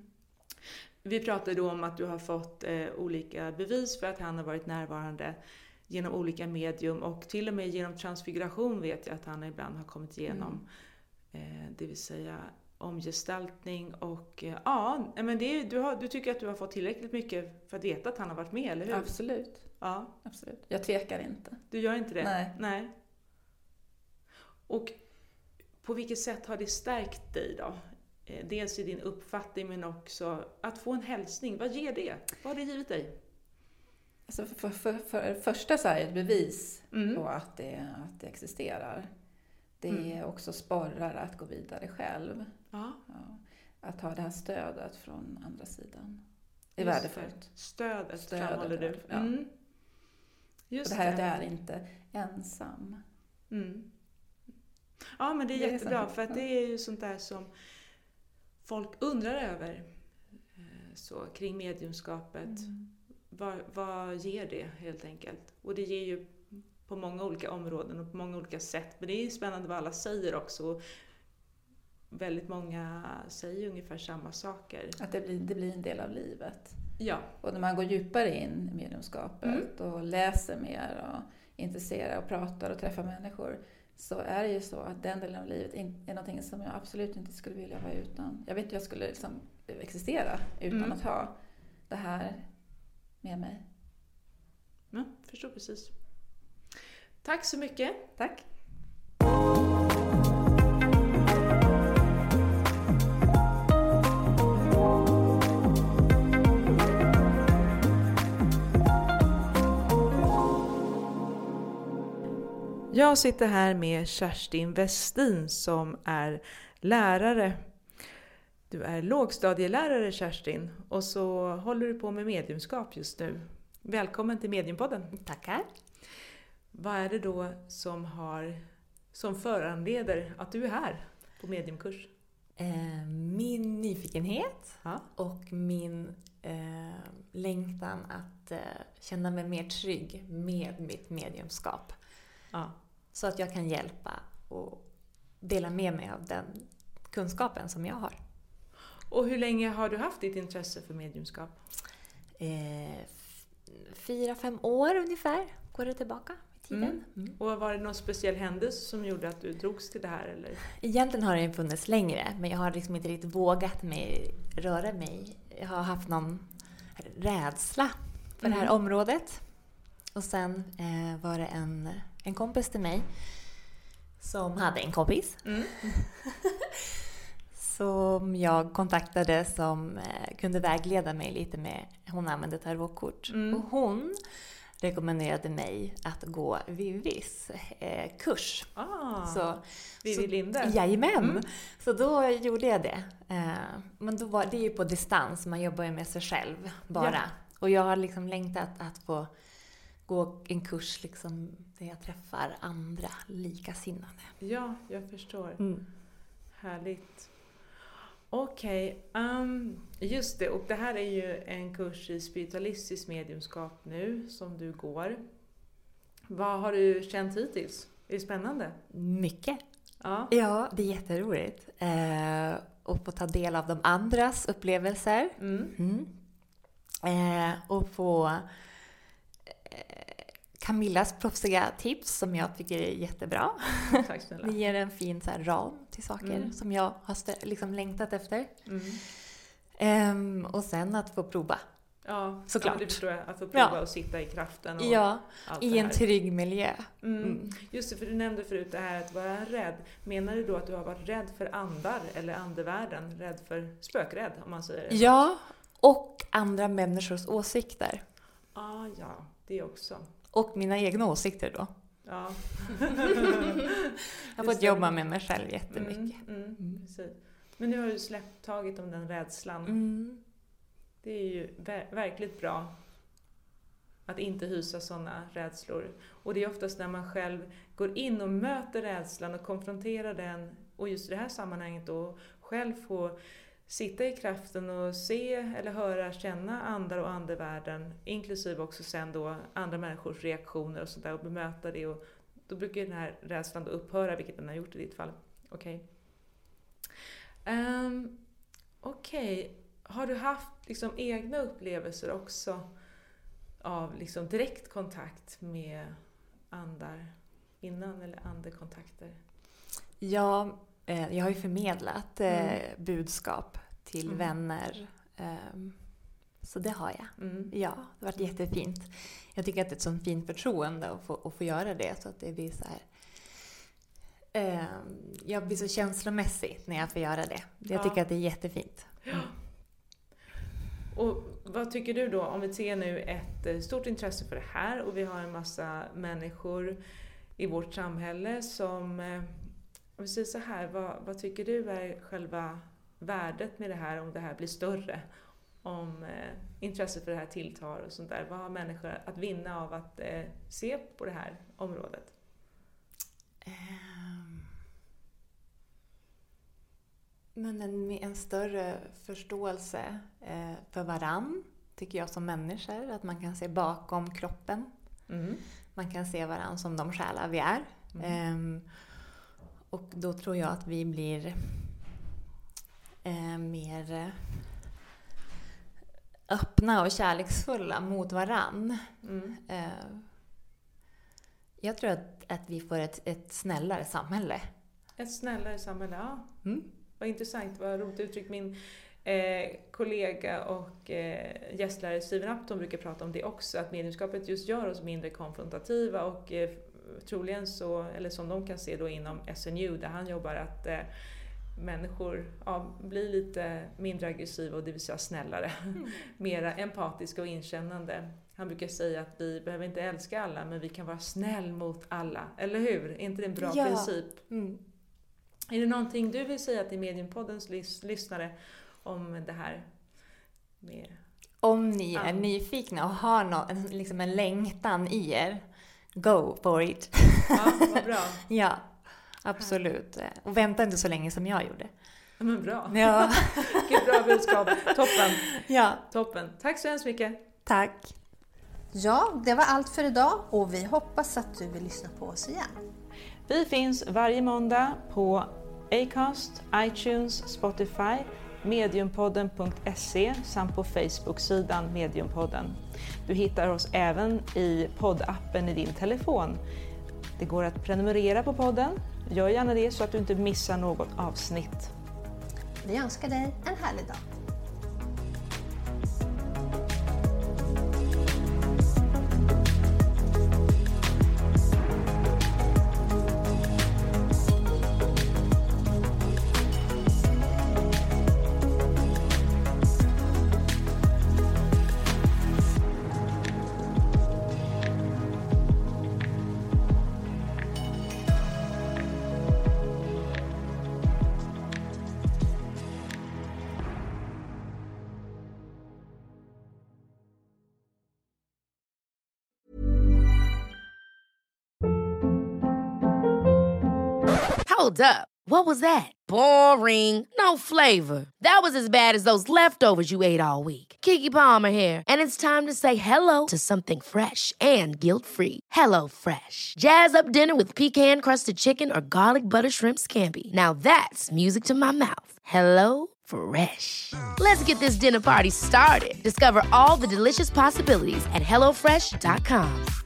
Speaker 2: Vi pratade då om att du har fått eh, olika bevis för att han har varit närvarande genom olika medium, och till och med genom transfiguration vet jag att han ibland har kommit igenom. Mm. Eh, det vill säga omgestaltning och eh, ja, men det, du, har, du tycker att du har fått tillräckligt mycket för att veta att han har varit med, eller hur?
Speaker 10: Absolut.
Speaker 2: Ja.
Speaker 10: Absolut. Jag tvekar inte.
Speaker 2: Du gör inte det?
Speaker 10: Nej.
Speaker 2: Nej. Och på vilket sätt har det stärkt dig då? Dels i din uppfattning, men också att få en hälsning. Vad ger det? Vad har det givit dig?
Speaker 10: Alltså för, för, för första så är det ett bevis
Speaker 2: mm.
Speaker 10: på att det, att det existerar. Det
Speaker 2: mm.
Speaker 10: är också sporrar att gå vidare själv.
Speaker 2: Ja.
Speaker 10: Ja, att ha det här stödet från andra sidan. Det är
Speaker 2: Just
Speaker 10: värdefullt.
Speaker 2: Det. Stödet,
Speaker 10: Stödet
Speaker 2: framhåller du.
Speaker 10: Ja.
Speaker 2: Mm. Just
Speaker 10: och det här
Speaker 2: det.
Speaker 10: att jag är inte ensam.
Speaker 2: Mm. Ja, men det är
Speaker 10: det
Speaker 2: jättebra,
Speaker 10: är
Speaker 2: för att det är ju sånt där som folk undrar över, så, kring mediumskapet.
Speaker 10: Mm.
Speaker 2: Vad, vad ger det helt enkelt? Och det ger ju på många olika områden och på många olika sätt. Men det är spännande vad alla säger också. Väldigt många säger ungefär samma saker.
Speaker 10: Att det blir, det blir en del av livet.
Speaker 2: Ja.
Speaker 10: Och när man går djupare in i mediumskapet
Speaker 2: Mm.
Speaker 10: och läser mer och intresserar och pratar och träffar människor, så är det ju så att den delen av livet är någonting som jag absolut inte skulle vilja vara utan. Jag vet inte hur jag skulle liksom existera utan
Speaker 2: Mm.
Speaker 10: att ha det här med mig.
Speaker 2: Ja, förstår precis. Tack så mycket.
Speaker 10: Tack.
Speaker 2: Jag sitter här med Kerstin Westin som är lärare. Du är lågstadielärare, Kerstin, och så håller du på med mediumskap just nu. Välkommen till Mediumpodden.
Speaker 11: Tackar.
Speaker 2: Vad är det då som, har, som föranleder att du är här på mediumkurs?
Speaker 11: Eh, min nyfikenhet
Speaker 2: Ja.
Speaker 11: och min eh, längtan att eh, känna mig mer trygg med mitt mediumskap.
Speaker 2: Ja.
Speaker 11: Så att jag kan hjälpa och dela med mig av den kunskapen som jag har.
Speaker 2: Och hur länge har du haft ditt intresse för mediumskap?
Speaker 11: Eh, f- fyra, fem år ungefär går det tillbaka i
Speaker 9: tiden.
Speaker 2: Mm. Mm. Och var det någon speciell händelse som gjorde att du drogs till det här? Eller?
Speaker 9: Egentligen har det funnits längre, men jag har liksom inte riktigt vågat mig röra mig. Jag har haft någon rädsla för mm. det här området. Och sen eh, var det en, en kompis till mig som hade en kompis. Mm. som jag kontaktade som eh, kunde vägleda mig lite med. Hon använde tarotkort. Mm. Och hon rekommenderade mig att gå Vivis eh, kurs.
Speaker 2: Ah,
Speaker 9: så,
Speaker 2: Vivi Linde?
Speaker 9: Jajamän! Mm. Så då gjorde jag det. Eh, men då var det ju på distans. Man jobbar ju med sig själv bara. Ja. Och jag har liksom längtat att få gå en kurs liksom, där jag träffar andra likasinnade.
Speaker 2: Ja, jag förstår. Mm. Härligt. Okej, okay, um, just det. Och det här är ju en kurs i spiritualistisk mediumskap nu som du går. Vad har du känt hittills? Är det spännande?
Speaker 9: Mycket.
Speaker 2: Ja,
Speaker 9: ja det är jätteroligt. Eh, och få ta del av de andras upplevelser. Mm. Mm. Eh, och få Camillas proffsiga tips som jag tycker är jättebra.
Speaker 2: Tack snälla.
Speaker 9: Det ger en fin så här, ram till saker mm. som jag har st- liksom längtat efter. Mm. Ehm, och sen att få prova.
Speaker 2: Ja,
Speaker 9: såklart.
Speaker 2: Ja, det förstår jag. Att få prova ja. och sitta i kraften. Och
Speaker 9: ja,
Speaker 2: allt
Speaker 9: i en trygg miljö.
Speaker 2: Mm. Mm. Just det, för du nämnde förut det här att vara rädd. Menar du då att du har varit rädd för andar eller andevärlden? Rädd för spökrädd om man säger det?
Speaker 9: Ja, och andra människors åsikter.
Speaker 2: Ah, ja, det också.
Speaker 9: Och mina egna åsikter då.
Speaker 2: Ja.
Speaker 9: jag har fått jobba med mig själv jättemycket.
Speaker 2: Mm, mm, mm. Precis. Men nu har du släppt taget om den rädslan.
Speaker 9: Mm.
Speaker 2: Det är ju ver- verkligt bra att inte hysa sådana rädslor. Och det är oftast när man själv går in och möter rädslan och konfronterar den. Och just i det här sammanhanget då själv får sitta i kraften och se eller höra, känna andar och andevärlden, inklusive också sen då andra människors reaktioner och sådär och bemöta det, och då brukar den här rädslan då upphöra, vilket den har gjort i ditt fall. Okej. Okay. Um, Okej. Okay. Har du haft liksom egna upplevelser också av liksom direkt kontakt med andar innan, eller andekontakter?
Speaker 9: Ja, jag har ju förmedlat eh, mm. budskap till mm. vänner. Um, så det har jag. Mm. Ja, det har varit jättefint. Jag tycker att det är ett sånt fint förtroende att få, att få göra det. Så att det blir så här... Um, jag blir så känslomässig när jag får göra det. Jag tycker ja. att det är jättefint. Mm.
Speaker 2: Och vad tycker du då, om vi ser nu ett stort intresse för det här och vi har en massa människor i vårt samhälle som... Om vi säger så här, vad, vad tycker du är själva värdet med det här, om det här blir större? Om eh, intresset för det här tilltar och sånt där. Vad har människor att vinna av att eh, se på det här området?
Speaker 9: Um, men en, en större förståelse eh, för varann, tycker jag, som människor. Att man kan se bakom kroppen. Mm. Man kan se varann som de själar vi är. Mm. Um, Och då tror jag att vi blir eh, mer öppna och kärleksfulla mot varann. Mm. Eh, jag tror att, att vi får ett, ett snällare samhälle.
Speaker 2: Ett snällare samhälle, ja. Mm. Vad intressant, vad roligt uttryckt. Min eh, kollega och eh, gästlärare Steven Upton brukar prata om det också. Att mediumskapet just gör oss mindre konfrontativa och eh, troligen så, eller som de kan se då inom S N U där han jobbar, att eh, människor ja, blir lite mindre aggressiva och det vill säga snällare. Mm. Mera empatiska och inkännande. Han brukar säga att vi behöver inte älska alla, men vi kan vara snäll mot alla. Eller hur? Är inte det en bra ja. princip? Mm. Är det någonting du vill säga till Mediumpoddens lys- lyssnare om det här? Med
Speaker 9: om ni är um. nyfikna och har någon, liksom en längtan i er, go for it.
Speaker 2: Ja, vad bra.
Speaker 9: Ja, absolut. Och vänta inte så länge som jag gjorde.
Speaker 2: Men bra.
Speaker 9: Ja.
Speaker 2: Vilket bra budskap. Toppen.
Speaker 9: Ja.
Speaker 2: Toppen. Tack så hemskt mycket.
Speaker 9: Tack.
Speaker 1: Ja, det var allt för idag och vi hoppas att du vill lyssna på oss igen.
Speaker 2: Vi finns varje måndag på Acast, iTunes, Spotify, mediumpodden punkt se samt på Facebook-sidan Mediumpodden. Du hittar oss även i poddappen i din telefon. Det går att prenumerera på podden. Gör gärna det så att du inte missar något avsnitt.
Speaker 1: Vi önskar dig en härlig dag.
Speaker 3: Hold up. What was that? Boring. No flavor. That was as bad as those leftovers you ate all week. Keke Palmer here, and it's time to say hello to something fresh and guilt-free. Hello Fresh. Jazz up dinner with pecan-crusted chicken or garlic butter shrimp scampi. Now that's music to my mouth. Hello Fresh. Let's get this dinner party started. Discover all the delicious possibilities at hello fresh dot com.